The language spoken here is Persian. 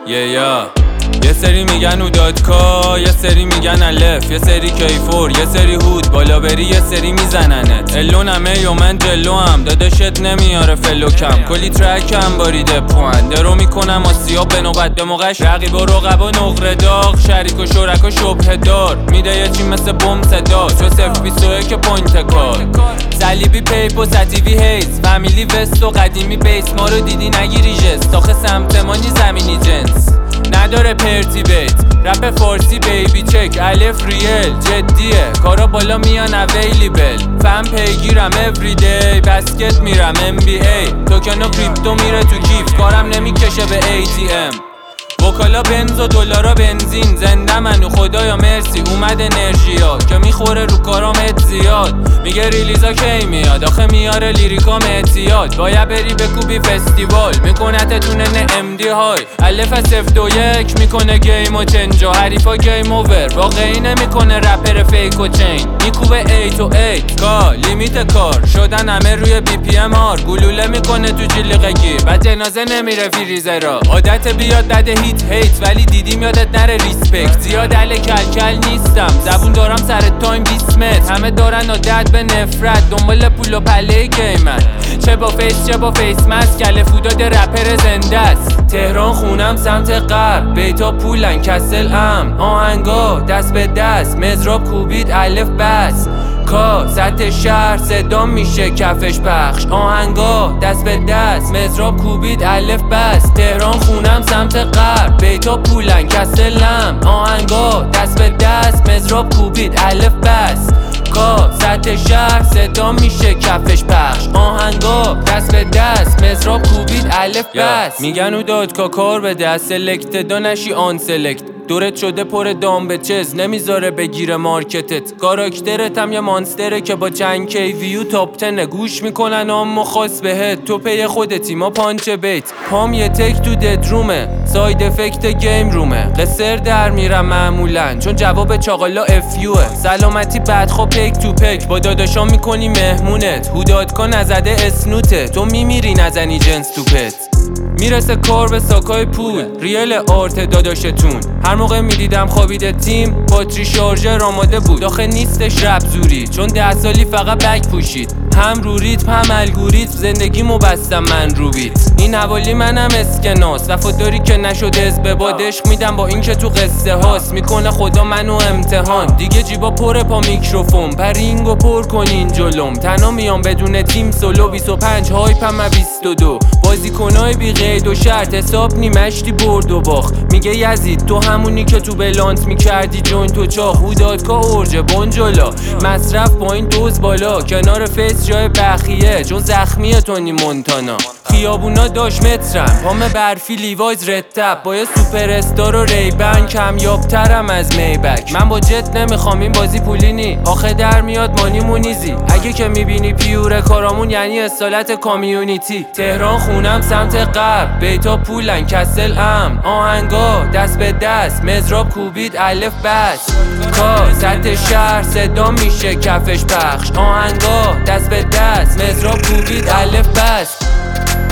یه سری میگن اودادکا، یه سری میگن الف، یه سری کیفور، یه سری هود، بالا بری یه سری میزننت. الونمه یا من جلو هم داداشت نمیاره فلوکم، کلی ترکم باریده پوان درو میکنم آسیاب به نوبت به موقعش. رقیب و رقبا نقره داغ، شریک و شرکا شبه دار، میده یه چی مثل بوم صدا تو 021 پوینت کار. صلیبی پیپ و ستیوی هیز، فامیلی وست و قدیمی بیس، ما رو دیدی نگیری جست، آخه سمت ما نی زمینی جنس نداره پرتی بیت. رپ فارسی بیبی چک، الف ریل جدیه، کارا بالا میان اویلیبل، فن پیگیرم everyday، بسکت میرم NBA، توکن و کریپتو میره تو کیف، کارم نمیکشه به ATM. وکالا بنز و دلارا بنزین، زنده منو خدایا مرسی، اومد انرژیا که میخوره رو کارام زیاد. میگه ریلیزا کی میاد، آخه میاره لیریکام اعتیاد، باید بری بکوبی فستیوال، میکنتتونه MD های الف از 021 میکنه گیم و چنجا، حریفا گیم اوور، واقعی نمیکنه رپر فیک و چین، میکوبه 8 و 8 کا لیمیت کار شدن همه روی BPM هار، گلوله میکنه تو جلیقگی و جنازه نمیره فریزرا. عادت بیاد بده هیت ولی دیدیم یادت نره ریسپکت، زیاد اله کلکل نیستم، زبون دارم سر تایم 20 متر، همه دارن عادت به نفرت، دنبال پول و پله گیمن، چه با فیس مست، کله فوداد رپر زنده است. تهران خونم سمت غرب، بیتا پولن کسل امن، آهنگا دست به دست، مزراب کوبید الف بس کا، سطح شهر صدا میشه کفش پخش، آهنگا دست به دست، مزراب کوبید الف بس. تهران خونم سمت غرب، بیتا پولن کسلم، آهنگا دست به دست، مزراب کوبید الف بس کا، سطح شهر صدا میشه کفش پخش، آهنگا دست به دست، مزراب کوبید الف بس. میگن اودادکا کار به دست سلکت دا نشی آن سلکت، دورت شده پر دام به چز، نمیذاره بگیره مارکتت، کاراکترت هم یه مانستره که با چند کی ویو تاپ 10 گوش میکنن اما خاص بهت، تو پی خودتی ما پانچ بیت، پام یه تک تو ددرومه، ساید افکت گیم رومه، قصر در میرم معمولا چون جواب چاقالا افیوه، سلامتی بدخوا پیک تو پیک، با داداشام میکنی مهمونت، هودادکا نزده اسنوته، تو میمیری نزنی جنس تو پت. میرسه کار به ساکای پول، ریل آرت داداشتون، هر موقع میدیدم خوابیده تیم، باتری شارژر آماده بود، آخه نیستش رپ زوری چون 10 سالی فقط بک پوشید، هم رو ریتم هم الگوریتم، زندگیمو بستم من رو بیت، این حوالی منم اسکناس، وفاداری که نشده از به باد، عشق میدم با این که تو قصه هاست، میکنه خدا منو امتحان، دیگه جیبا پر پا میکروفون، پرینگو پر کنین جلوم، تنها میام بدون تیم سولو، 25 هایپم 22، بازیکنای بی قید و شرط، حساب نیمشتی برد و باخت، میگه یزید تو همونی که تو بلانت میکردی جون تو چاخ، هودادکا اورجه بنجلا، مصرف با این دوز بالا، کنار فیس جای بخیه چون زخمیه تونی مونتانا، خیابونا داش مترم، پام برفی لیوایز رتب، با یه سوپر استار و ریبن، کمیابترم از میبک، من با جت نمیخوام این بازی پولینی، آخه در میاد مانی مونیزی، اگه که میبینی پیور کارامون یعنی اصالت کامیونیتی. تهران خونم سمت غرب، بیتا پولن کسل امن، آهنگا دست به دست، مزراب کوبید الف بس کا، سطح شهر صدا میشه کفش پخش، آهنگا دست به دست، مزراب کوبید الف بس.